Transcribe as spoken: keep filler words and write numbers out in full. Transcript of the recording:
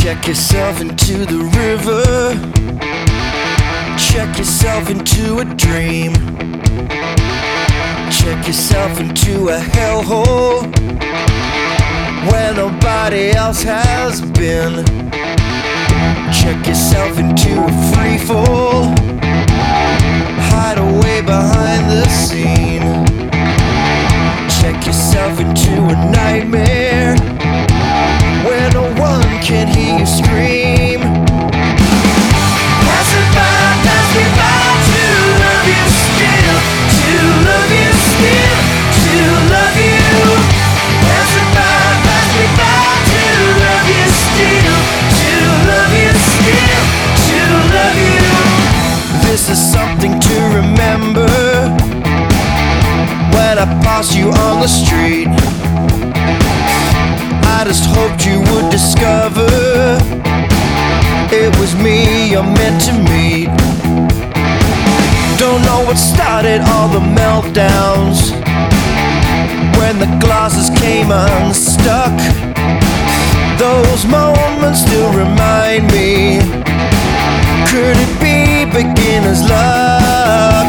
Check yourself into the river. Check yourself into a dream. Check yourself into a hellhole where nobody else has been. Check yourself into a free fall. Hide away behind the scene. Check yourself into a nightmare where no one can hear you scream. Pass it by, pass me by, to love you still, to love you still, to love you. Pass it by, pass me by, to love you still, to love you still, to love you. This is something to remember when I pass you on the street. I just hoped you would discover it was me you're meant to meet. Don't know what started all the meltdowns when the glasses came unstuck. Those moments still remind me, could it be beginner's luck?